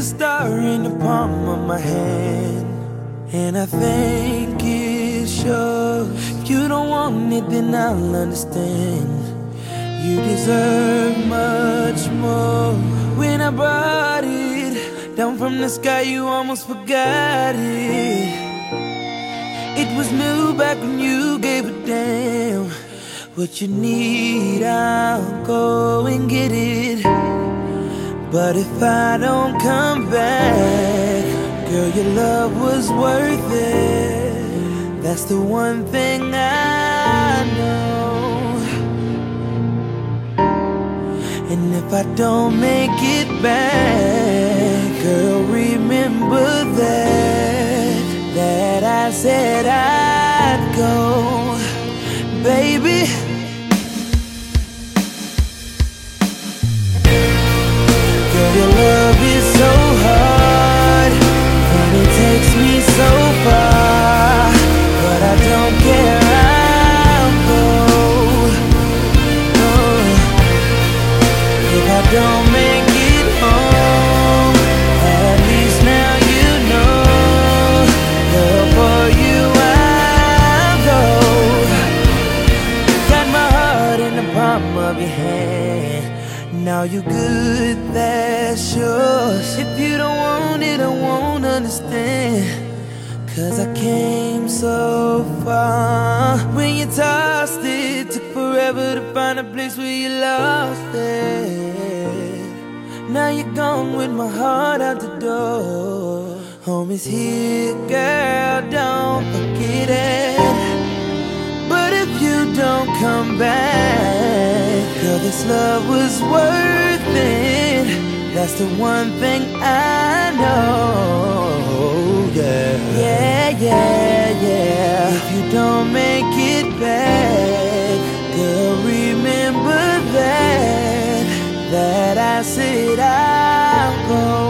star in the palm of my hand, and I think it shows. If you don't want it, then I'll understand. You deserve much more. When I brought it down from the sky, you almost forgot it. It was new back when you gave a damn. What you need, I'll go and get it. But if I don't come back, girl, your love was worth it. That's the one thing I know. And if I don't make it back, girl, remember that I said I'd go, baby. Girl, your love is so hard, and it takes me so far, but I don't care, I'll go. If I don't make it home, at least now you know, girl, for you I'll go. Got my heart in the palm of your hand. Now you're good, that's yours. If you don't want it, I won't understand, 'cause I came so far. When you tossed it, took forever to find a place where you lost it. Now you're gone with my heart out the door. Home is here, girl, don't forget it. But if you don't come back, girl, this love was worth it. That's the one thing I know. Yeah. If you don't make it back, girl, remember that I said I'll go.